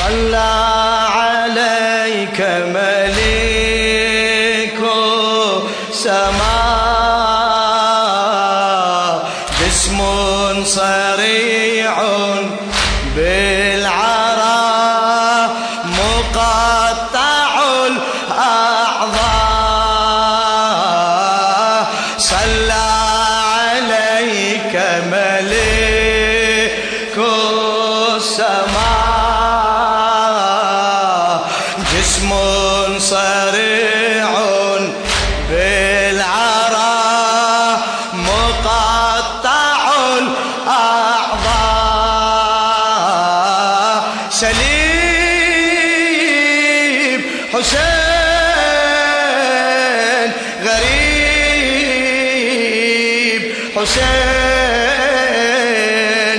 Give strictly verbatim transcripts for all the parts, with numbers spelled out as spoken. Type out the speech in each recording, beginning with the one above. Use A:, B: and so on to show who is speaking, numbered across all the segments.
A: صلى عليك ملك سماء جسم صريع بالعراء مقطع الأعضاء صلى عليك ملك السماء جسم صريع بالعراء مقطع الأعضاء سليم حسين غريب حسين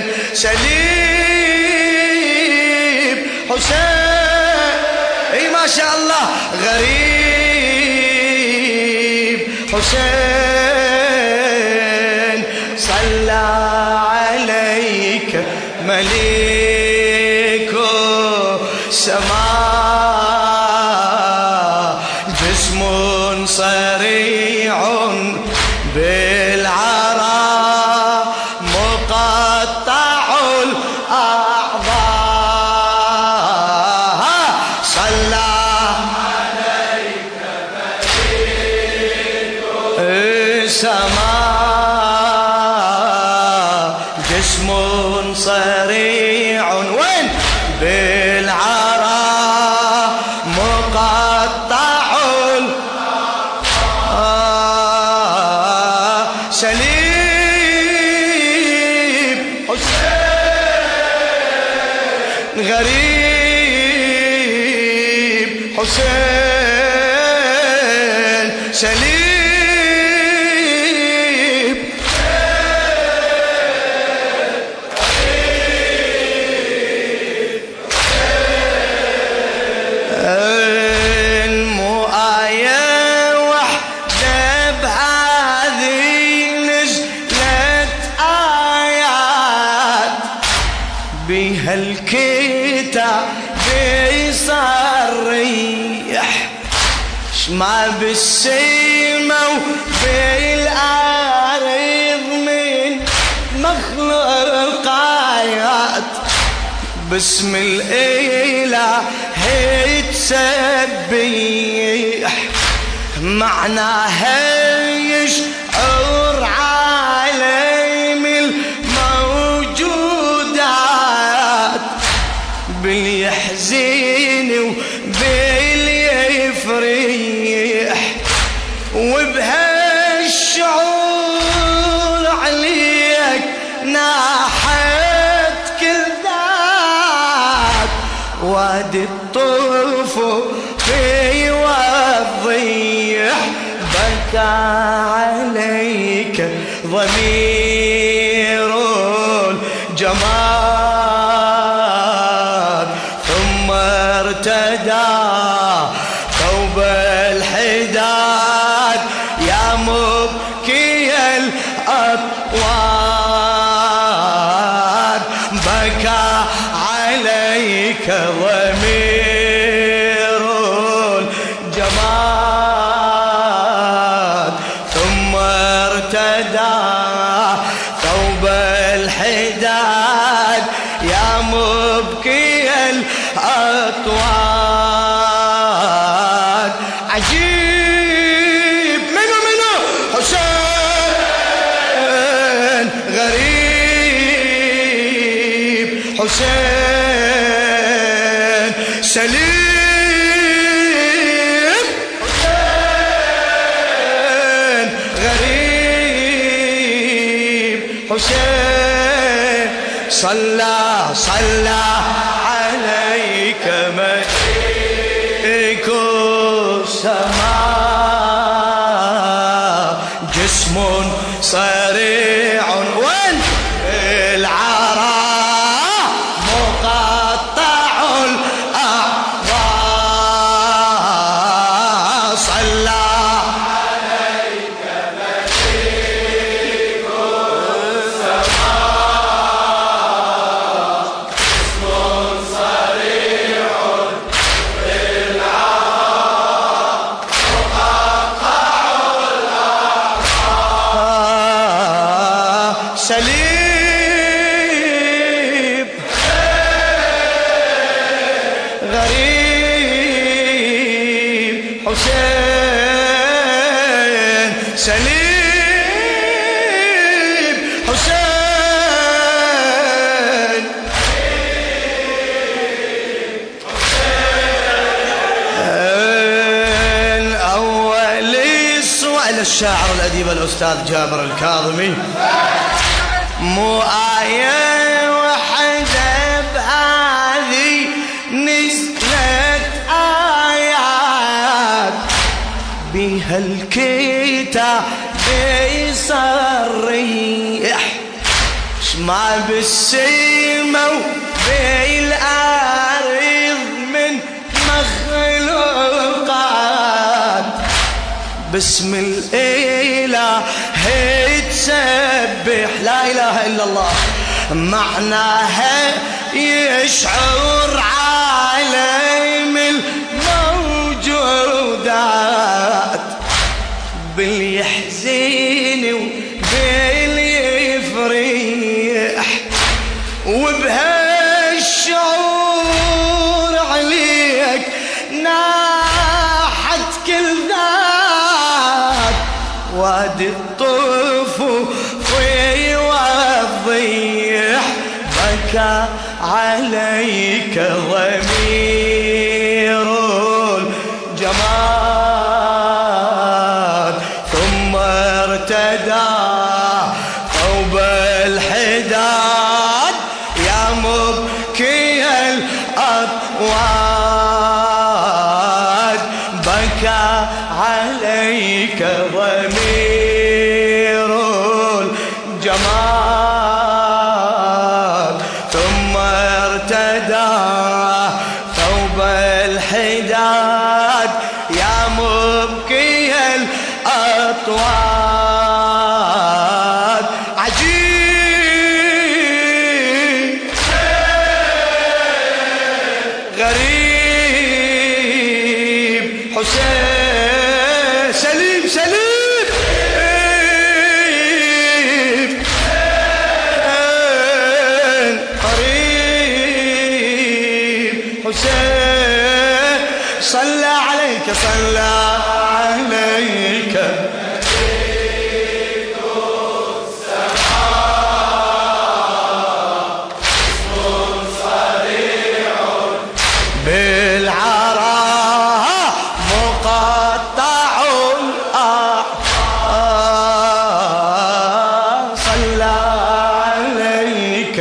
A: سليم حسين اي ما شاء الله غريب حسين صلى عليك ملك السماء جسم صريع بالعراء مقطع الأعضاء صلى عليك ملك السماء جسم صريع وين بالعراء مقطع الأعضاء سليم حسين غريب حسين سليم بهالكتاب بيصريح ما بالسما وبالأرض من مخلوقات باسم الإله يتسبح معناها يشعر عالم الموجودات باليحزن وباليفرح وبهالشعور عليك ناحت كل ذات وادي الطفو في وضيح بكى عليك ضمير الجمال ثم ارتدى ثوب الحداد يا مبكي الأطوار بكى عليك ضمير الجمال ثم ارتدى ثوب الحداد يا مبكي الأطوار عجيب منو منو حسين غريب حسين سليم حسين غريب حسين صلى صلى عليك ملك السماء جسم صريع وين العراء مقطع الأعضاء صلى عليك ملك السماء جسم صريع الشاعر الأديب الأستاذ جابر الكاظمي. مو آية وحدة بهذه نزلت آيات بها الكتاب يصريح شما بالسما وبالأرض من مخلوقات باسم الإله تسبح لا إله إلا الله. معناها يشعر عالم الموجودات باليحزن وباليفرح وبهالشعور عليك ناحت كل ذات وادي الطفوفي والضيح بكى عليك ضمير الجمال ثم ارتدى ثوب الحداد يا مبكي الأطواد بكى عليك ضمير الجمال ثم ارتدى ثوب الحداد يا مبكي الأطواد. عجيب غريب حسين سليم سليم قريب حسين صلى عليك صلى عليك بالعراء مقطع الأعضاء صلى عليك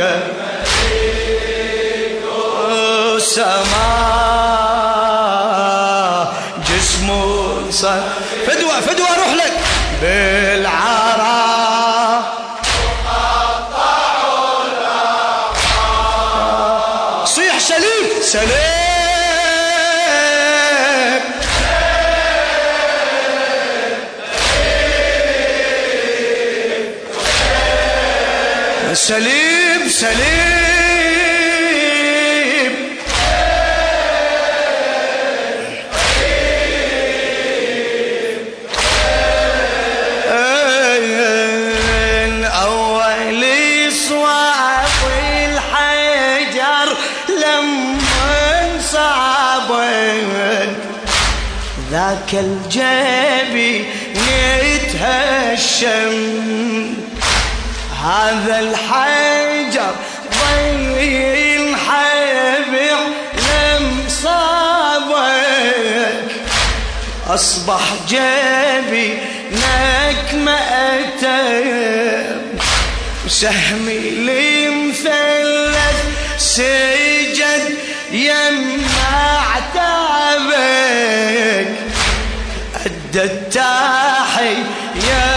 A: السماء جسم صار فدوى فدوى روح لك بالعراء مقطع الأعضاء صيح سليم سليم سليم سليم أول صواف الحجر لما صعبت ذاك الجبي يتهشم هذا الحجر ضيل حبيع لم صابك أصبح جبي نك مأتم سهمي لمثلث سجد يمنع تعبك أدى التحية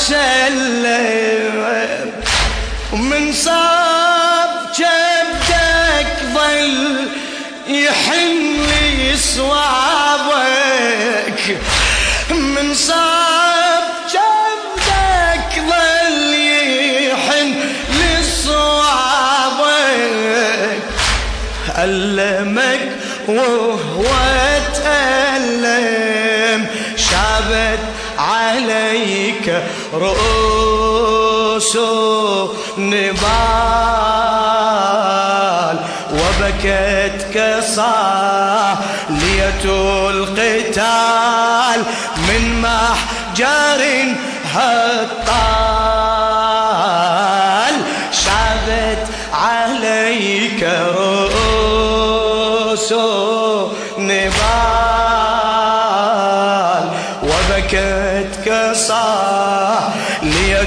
A: وسلم ومن صاب جبدك ظل يحن لي صوابك من صاب جبدك ظل يحن لي صوابك ألمك وهو تألم شابت عليك رؤوس نبال وبكت كصالية القتال من محجر هطال شابت عليك رؤوس نبال وبكت كصالية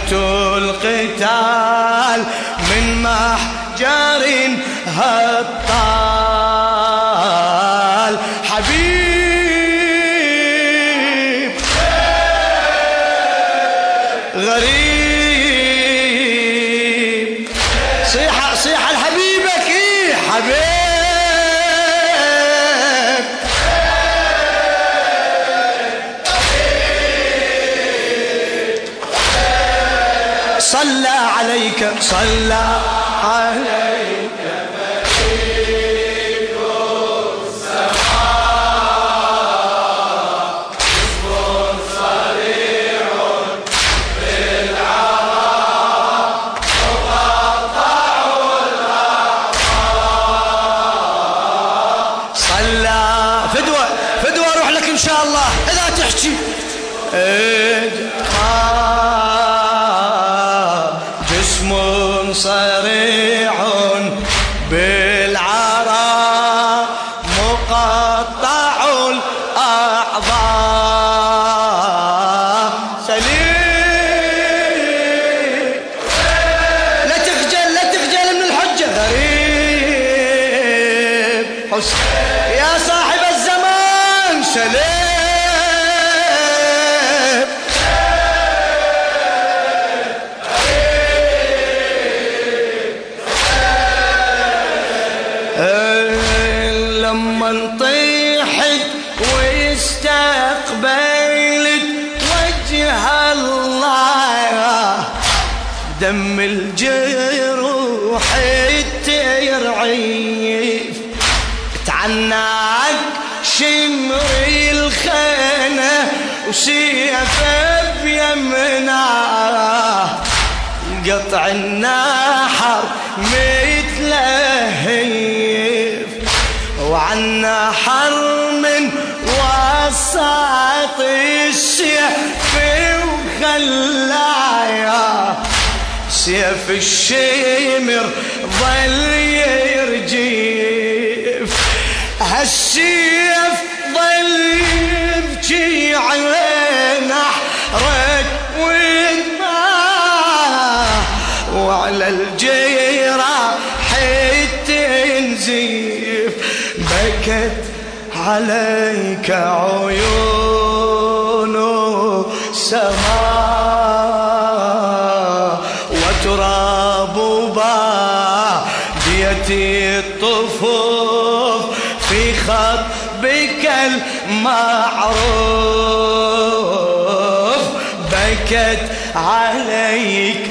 A: رأيت القتال من محجر هطال حبيب غريب صيحة صيحة لحبيبك إيه حبيب صلى عليك صلى عليك ملك السماء جسم صريع بالعراء مقطع الأعضاء صلى فدوة فدوة أروح لك إن شاء الله إذا تحكي صريع بالعراء مقطع الأعضاء سليم لا تخجل لا تخجل من الحجة غريب يا صاحب الزمان سليم لما انطيحت واستقبلت وجه الله دم الجروح الترعيف تعناك شمر الخانة وسيفه بيمناه قطع النحر متلهيف وعنا حر من وسط السيف وخلايا سيف الشمر ظل يرجف هالسيف ظل يبكي على نحرك ودماه وعلى الجراح تنزيف بكت عليك عيون سماء وتراب بادية الطفوف في خطبك المعروف بكت عليك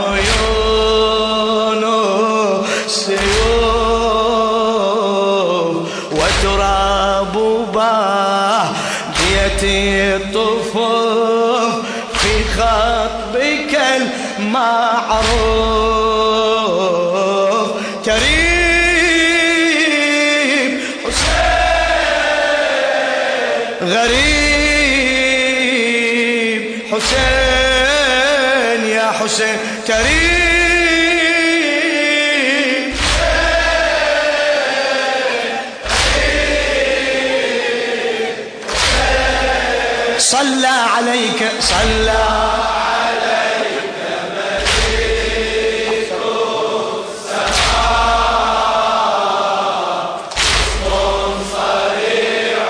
A: عيون سيوف وتراب بادية الطفوف في خطبك المعروف كريم حسين غريب حسين يا حسين كريم صلى عليك صلى عليك ملك السماء جسم صريع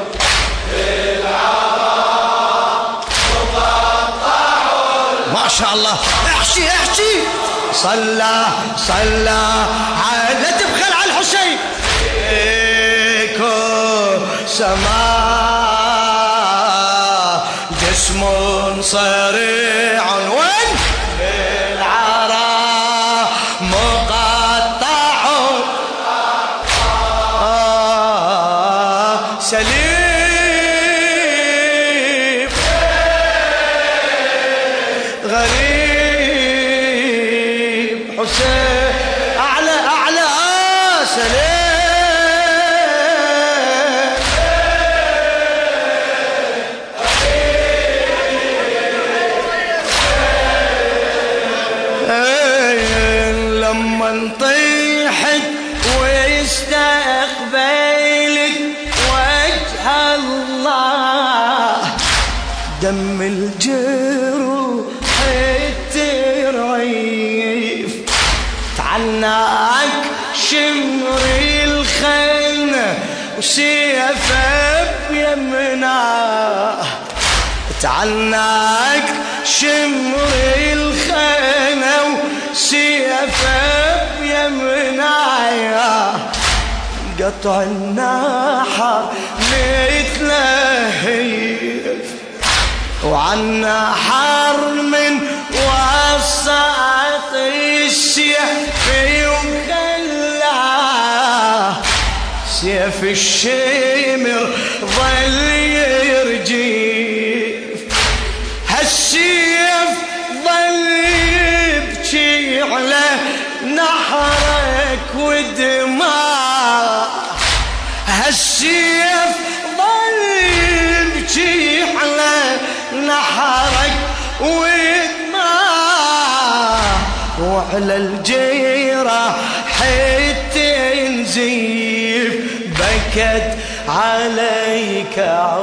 A: بالعراء مقطع ما شاء الله احشي احشي صلى صلى لا تبخل على الحسين سماء جسم صريع وين بالعراء مقطع سليم غريب حسين اعلى اعلى آه سليم طيحت واستقبلت وجه الله دم الجروح وسيفه بيمناه، تعناك شمر الخيمة وسيفه بيمناه، قطع النحر مثله وعنا حر من وسط السيف وخلاه، سيف الشمر ظل يرجف، هالسيف ظل يبكي على نحرك ودماء، هالسيف ظل يبكي على نحرك ودماء، وعلى الجيرة حتى نزيف، بكت عليك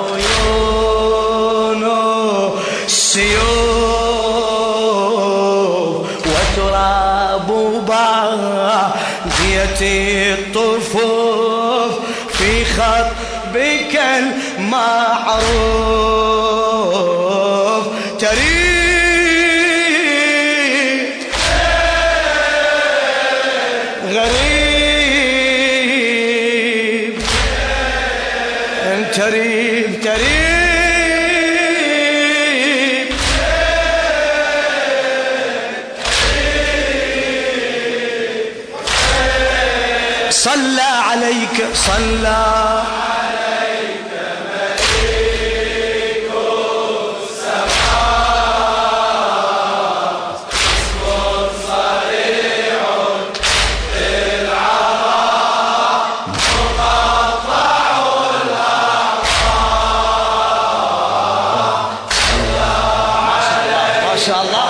A: عيونه السيوف، وتراب باقية الطفوف في خطبك المعروف، تريد غريب تريب تريب صلى عليك صلى عليك ملك السماء، اسم صريع بالعراء، مقطع الأعضاء، ما شاء الله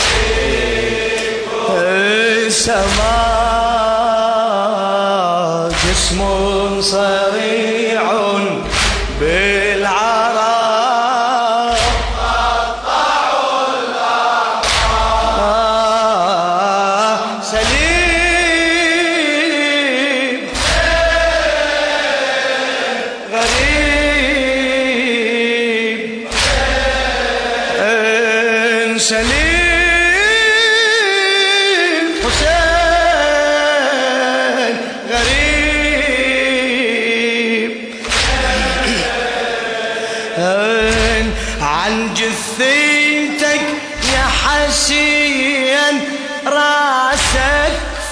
A: السماء، جسم صريع بالعراء، مقطع الأعضاء، سليم غريب سليم عن جثيتك يا حسين راسك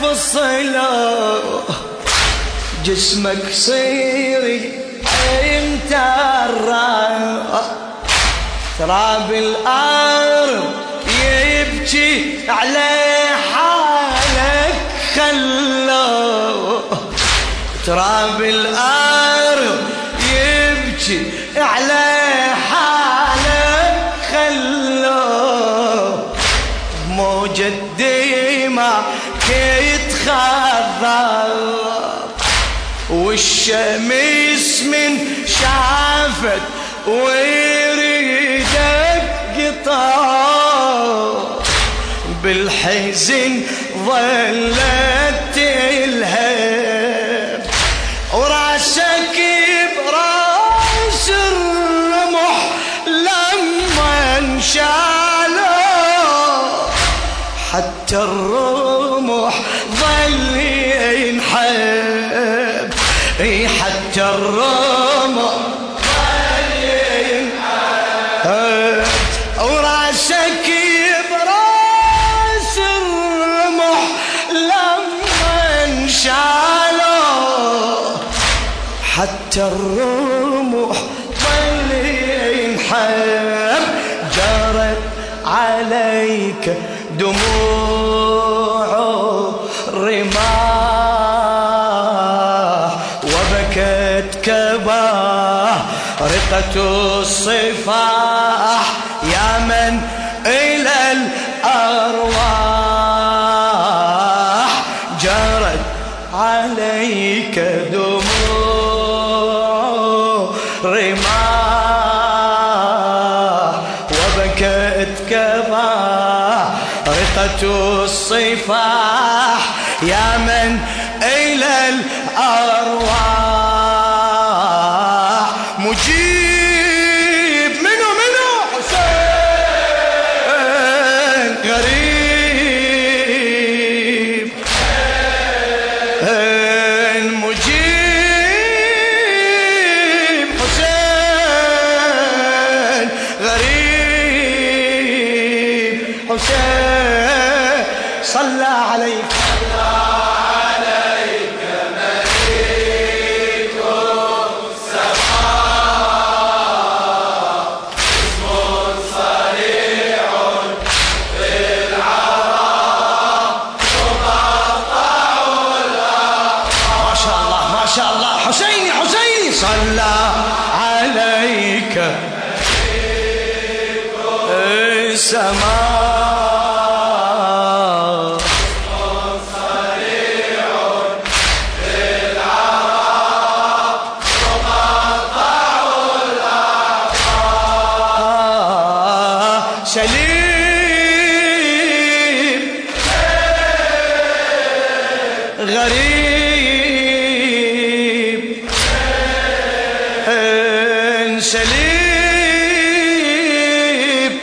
A: فصله، جسمك صيري انت الراس، تراب الارض يبكي على حالك خلوه، تراب الارض يبكي على حالك خلوه، موجة دماء يتخضر، والشمس من شافت ويريدك قطار، بالحزن ظلت تلهب، وراسك براس الرمح لما انشالوا، حتى الرمح ظل ينحب، اي حتى الرمح ظل ينحب، وراسك براس الرمح لما انشالوا، حتى الرمح ظل ينحب، جرت عليك دموع الرماح، وبكت كبارقة الصفاح، يا من إلى الأرواح جرت عليك دموع رماح، وبكت كبارقة الصفاح، يا من إلى الأرواح شاء الله. حسيني حسيني صلى عليك السماء سليم غريب سليم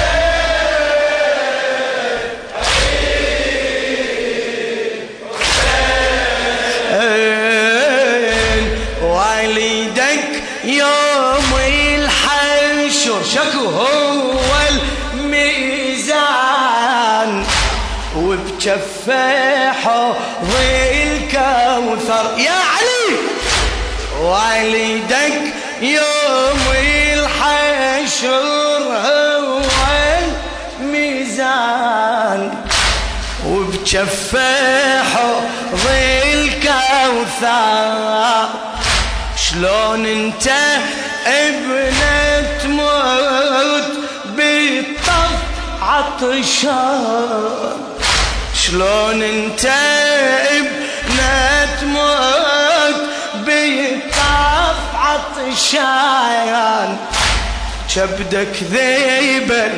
A: والدك يوم الحشر شكو هو وبجفه حوض الكوثر يا علي. والدك يوم الحشر هو الميزان وبجفه حوض الكوثر. شلون انت ابنة تموت بالطف عطشان، شلون انت ابنة تموت بالطف عطشان. كبدك ذيبل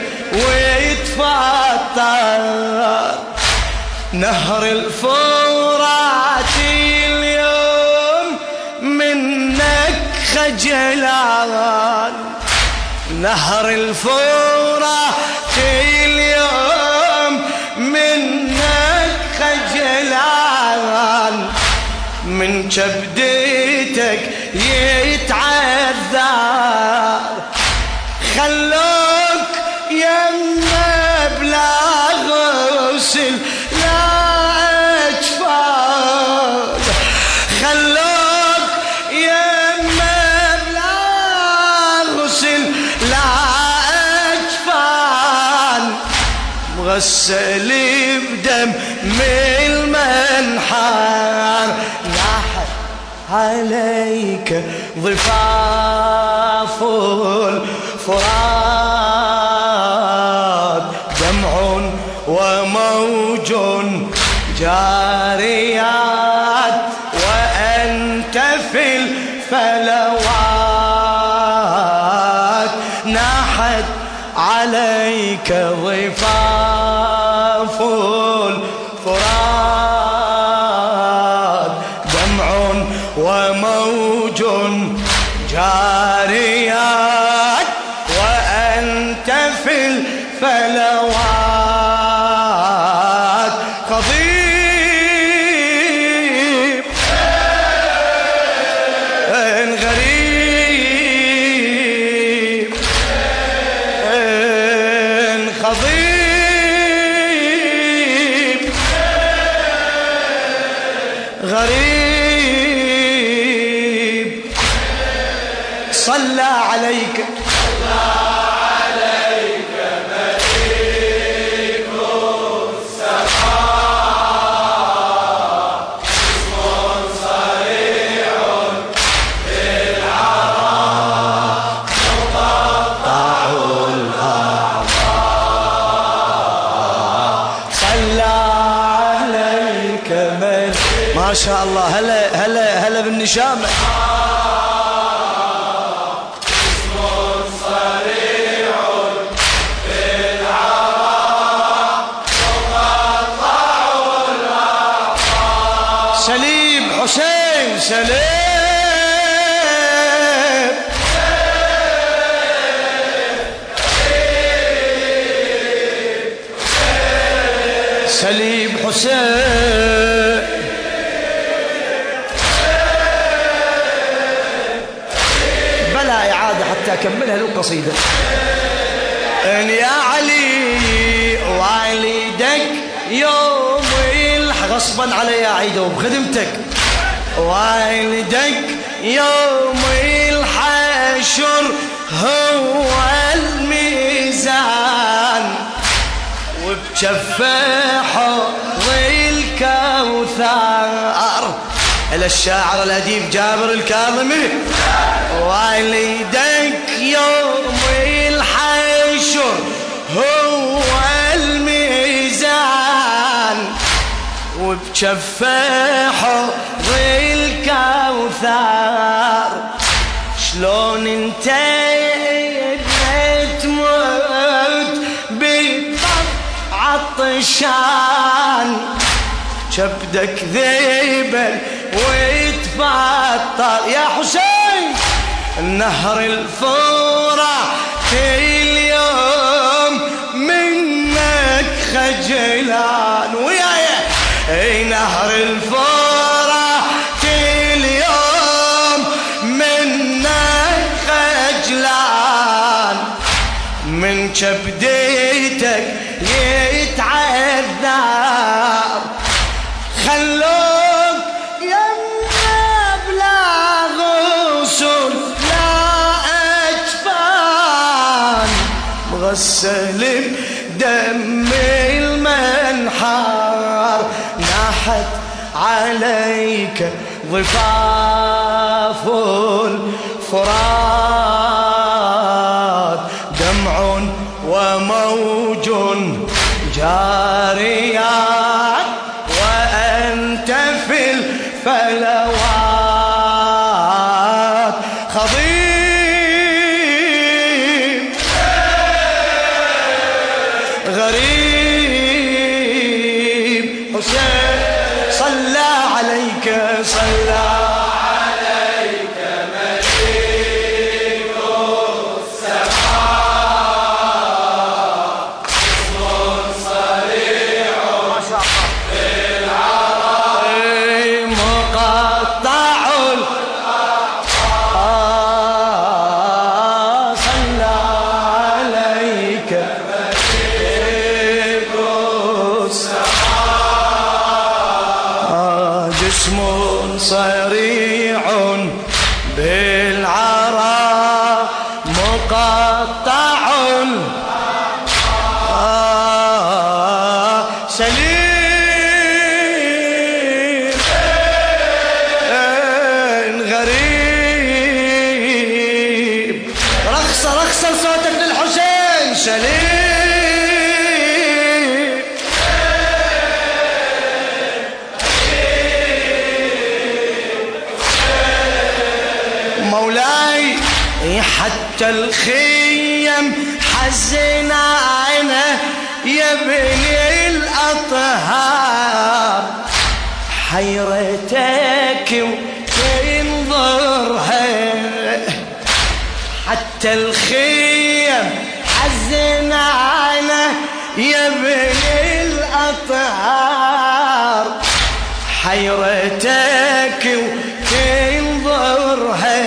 A: ويتفطر نهر الفرات اليوم منك خجلان. نهر الفرات اليوم منك خجلان. من كبدتك يتعذر خلوك يما بلا غسل لا أجفال. خلوك يما بلا غسل لا أجفال. مغسل بدم من المنحار. لاحت عليك ضفاف الفرات دمع وموج جاريات وأنت في الفلوات. ناحت عليك ضفاف الفرات دمع وموج جاريات وأنت في الفلوات. خضيب غريب خضيب غريب صلى عليك صلى عليك مليك السماء اسم صريع بالعراء مقطع الأعضاء. صلى عليك مليك ما شاء الله. هلا هلا هلا بالنشامة. سليم حسين سليم سليم حسين بلا إعادة حتى أكملها له قصيدة. يا علي والدك يوم غصبا علي أعيده بخدمتك. والدك يوم الحشر هو الميزان وبجفه حوض الكوثر. إلى الشاعر الأديب جابر الكاظمي. والدك يوم الحشر هو الميزان، وبجفه حوض الكوثر. شلون انت تموت بالطبع عطشان، كبدك ذيبل ويتفطر يا حسين. النهر الفرات اليوم منك خجلان، وياي اي نهر الفرات اليوم منك خجلان، من كبديتك يتعذب. خلوك يمنا بلا غسل لا أجفان، مغسل بدم المنحار. ناحت عليك ضفاف الفرات، دمع وموج جاريات، وأنت في الفلوات خضيب غريب. حسين صلى عليك صلى عليك مليك السماء، اسم صريع بالعراء مقطع الأعضاء. صلى عليك مليك السماء، جسم صريع بالعراء مقطع سليم غريب. رخصة رخصة صوتك للحسين. سليم مولاي، حتى الخيم حزن عينه يا بني الأطهار، حيرتك وتنظرها. حتى الخيم حزن عينه يا بني الأطهار، حيرتك وتنظرها.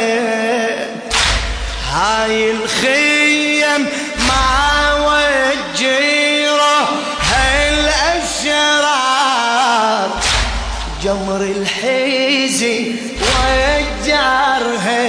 A: هاي الخيم مع وجيره هالأشرار، جمر الحيزي وجارها.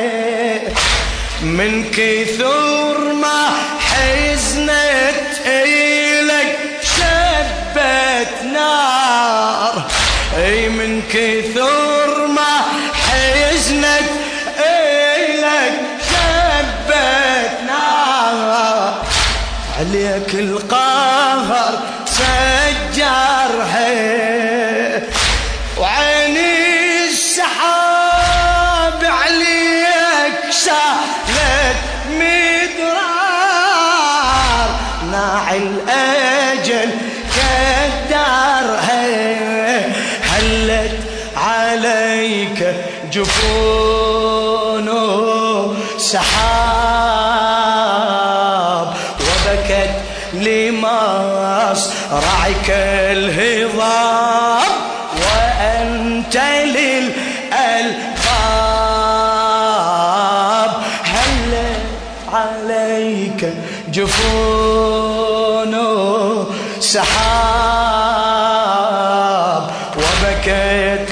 A: من كثر ما حزنت إلك شبت نار، اي من كثر ما حزنت إلك شبت نار. عليك القهر سجرها، وعيني السحاب عليك سالت مدرار. ناعي الأجل كدارها، هلت عليك جفون سحاب، وبكت لمصرعك الهضاب. وأنت للألباب، هلت عليك جفون سحاب، وبكت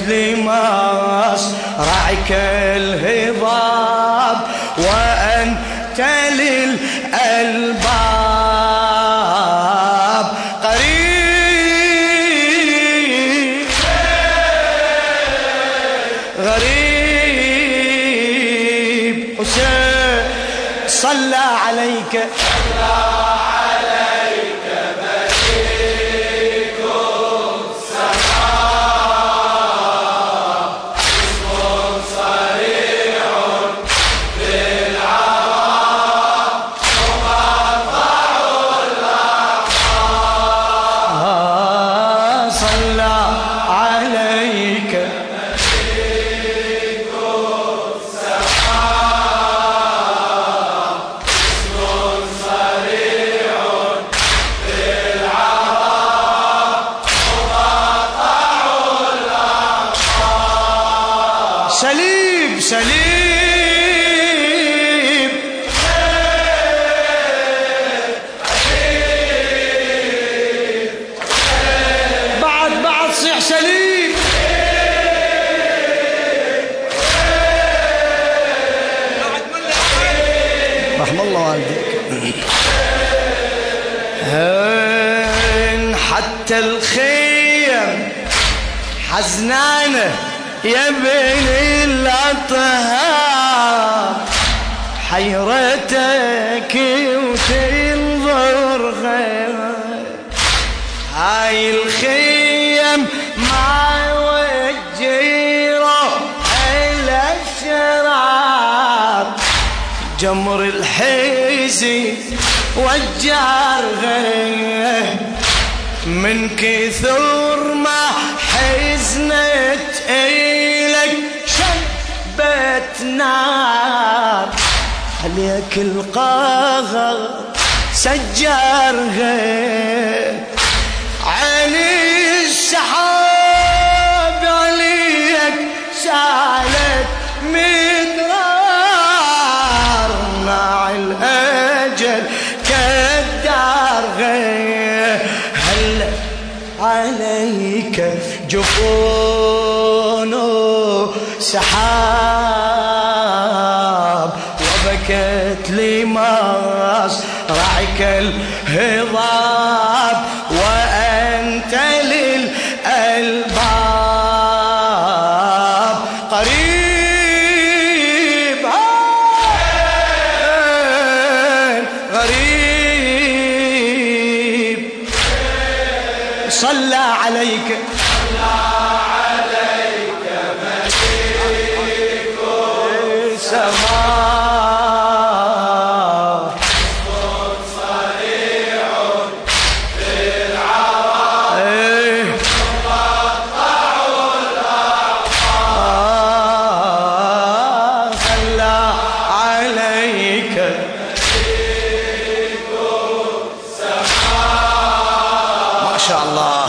A: لمصرعك الهضاب. وأنت للألباب قريب غريب حسين صلى عليك سليم سليم بعد بعد صيح سليم رحم الله والديك حتى الخيم حزنانه يا بني الأطهار حيرتك وتنظر غير هاي الخيم ما وجيره إلا الشرار جمر الحزن والجار غير من كثر ما حزنت إلك شبت نار عليك القهر سجار غير عيني السحاب عليك سالت مدرار مع الأجل كالدار غير هلا عليك جفون سحاب وبكت لي مصرعك الهضاب وأنت للألباب قريب غريب صلى عليك السماء صريع في العراء مقطع الأعصار صلى عليك ما شاء الله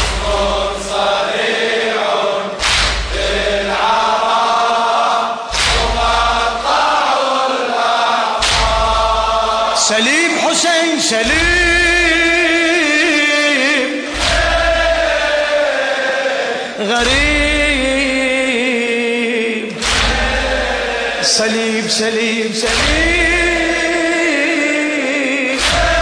A: سليم حسين سليم غريب سليم سليم سليم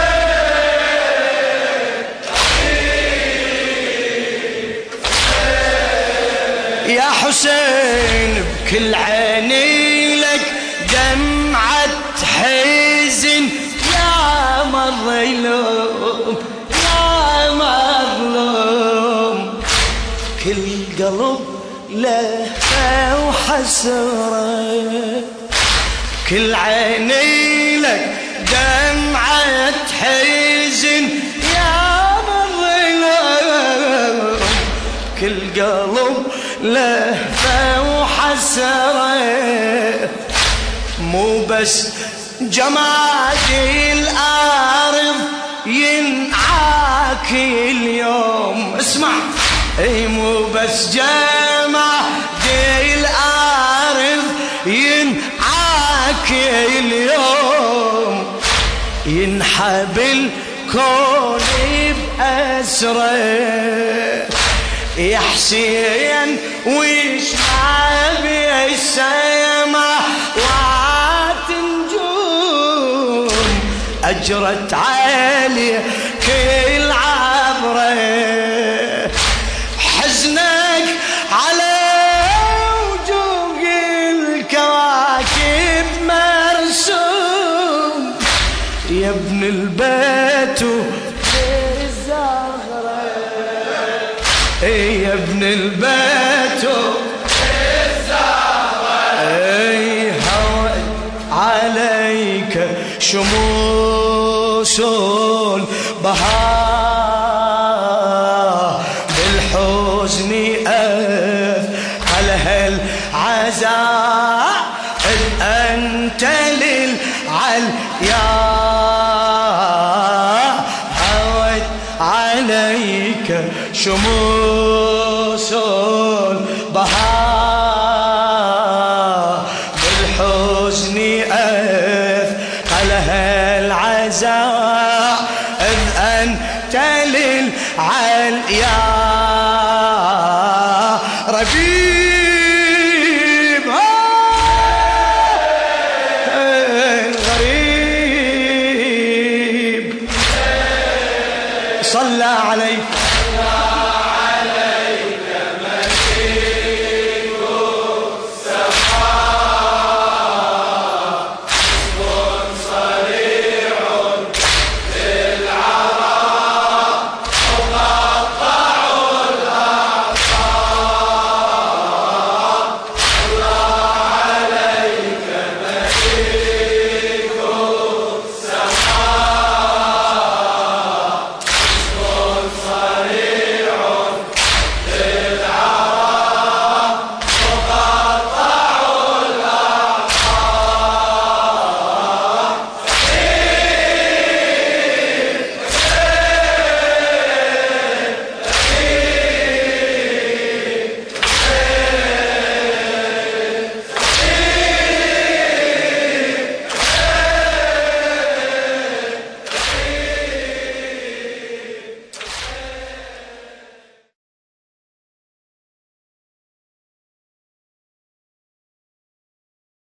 A: يا حسين بكل عيني لك دمعة حزن يا مظلوم يا مظلوم كل قلب لهفة وحسرة كل عيني لك دمعة حزن يا مظلوم كل قلب لهفة وحسرة مو بس جمادي الأرض ينعاك اليوم اسمع اي مو بس جمادي الأرض ينعاك اليوم ينحب الكون بأسره يا حسين ويش ما بالسما واتنجوم أجرت عليه كل عبره حزنك على وجود شموس البهاء بالحزن أثقل هالعزاء إذ أنت للعليا هوت عليك شموس